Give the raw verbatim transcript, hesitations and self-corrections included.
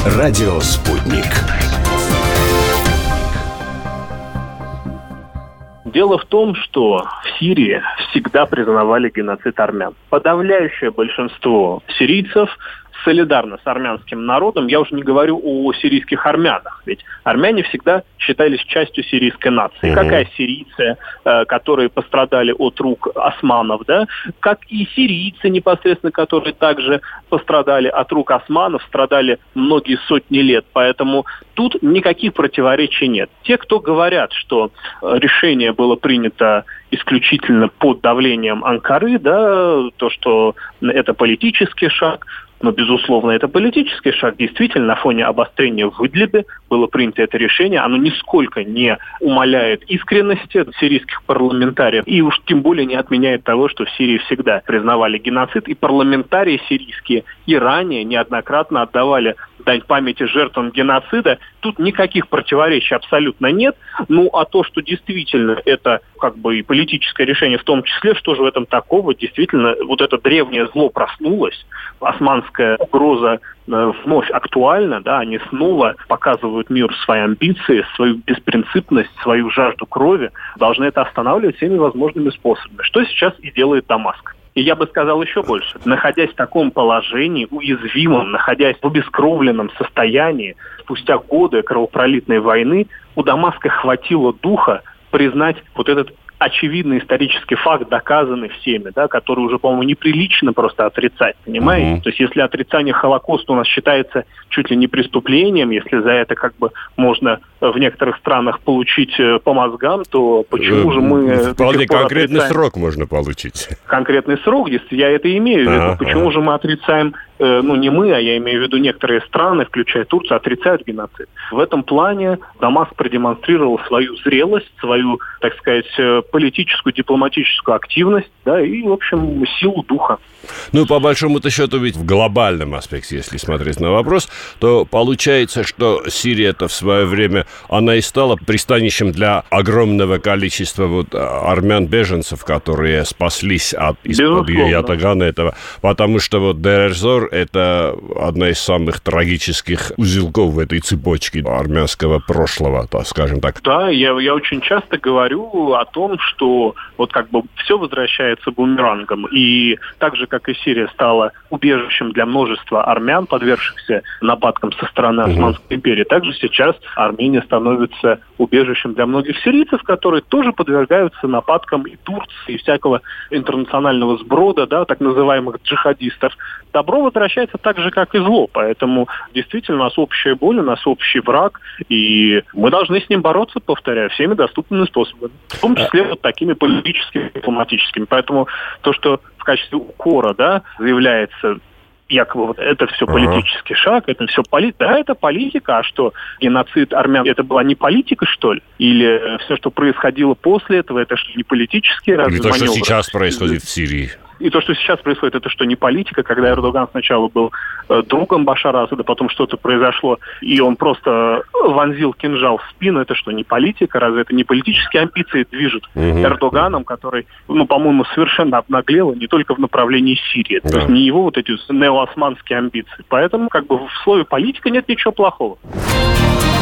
Радио «Спутник». Дело в том, что в Сирии всегда признавали геноцид армян. Подавляющее большинство сирийцев солидарно с армянским народом. Я уже не говорю о сирийских армянах, ведь армяне всегда считались частью сирийской нации. Mm-hmm. Как и ассирийцы, э, которые пострадали от рук османов, да, как и сирийцы непосредственно, которые также пострадали от рук османов, страдали многие сотни лет. Поэтому тут никаких противоречий нет. Те, кто говорят, что решение было принято исключительно под давлением Анкары, да, то, что это политический шаг, но, безусловно, это политический шаг. Действительно, на фоне обострения в Идлибе было принято это решение. Оно нисколько не умаляет искренности сирийских парламентариев и уж тем более не отменяет того, что в Сирии всегда признавали геноцид. И парламентарии сирийские и ранее неоднократно отдавали дань памяти жертвам геноцида. Тут никаких противоречий абсолютно нет. Ну, а то, что действительно это как бы и политическое решение в том числе, что же в этом такого? Действительно, вот это древнее зло проснулось. Османская угроза э, вновь актуальна, да, они снова показывают миру свои амбиции, свою беспринципность, свою жажду крови. Должны это останавливать всеми возможными способами. Что сейчас и делает Дамаск. И я бы сказал еще больше. Находясь в таком положении, уязвимом, находясь в обескровленном состоянии, спустя годы кровопролитной войны, у Дамаска хватило духа признать вот этот очевидный исторический факт, доказанный всеми, да, который уже, по-моему, неприлично просто отрицать, понимаете? Mm-hmm. То есть если отрицание Холокоста у нас считается чуть ли не преступлением, если за это как бы можно в некоторых странах получить по мозгам, то почему же мы... Вполне конкретный отрицаем... срок можно получить. Конкретный срок, если я это имею в виду. А-а-а. Почему же мы отрицаем, э, ну не мы, а я имею в виду некоторые страны, включая Турцию, отрицают геноцид? В этом плане Дамаск продемонстрировал свою зрелость, свою, так сказать, политическую, дипломатическую активность, да, и, в общем, силу духа. Ну, и по большому-то счету, ведь в глобальном аспекте, если смотреть на вопрос, то получается, что Сирия-то в свое время, она и стала пристанищем для огромного количества вот армян-беженцев, которые спаслись от, из-под ятагана этого, потому что вот Дейр-эз-Зор – это одна из самых трагических узелков в этой цепочке армянского прошлого, так скажем так. Да, я, я очень часто говорю о том, что вот как бы все возвращается бумерангом, и так же, как и Сирия стала убежищем для множества армян, подвергшихся нападкам со стороны Османской империи, также сейчас Армения становится убежищем для многих сирийцев, которые тоже подвергаются нападкам и Турции, и всякого интернационального сброда, да, так называемых джихадистов. Добро возвращается так же, как и зло, поэтому действительно у нас общая боль, у нас общий враг, и мы должны с ним бороться, повторяю, всеми доступными способами, в том числе вот такими политическими, дипломатическими. Поэтому то, что в качестве укора, да, заявляется якобы вот это все политический ага. шаг, это все политика. Да, это политика, а что, геноцид армян, это была не политика, что ли? Или все, что происходило после этого, это что, не политические маневры? Или то, что сейчас происходит в Сирии. И то, что сейчас происходит, это что, не политика, когда Эрдоган сначала был э, другом Башара Асада, потом что-то произошло, и он просто вонзил кинжал в спину, это что, не политика? Разве это не политические амбиции движут угу. Эрдоганом, который, ну, по-моему, совершенно обнаглел, не только в направлении Сирии. Да. То есть не его вот эти неоосманские амбиции. Поэтому, как бы, в слове политика нет ничего плохого.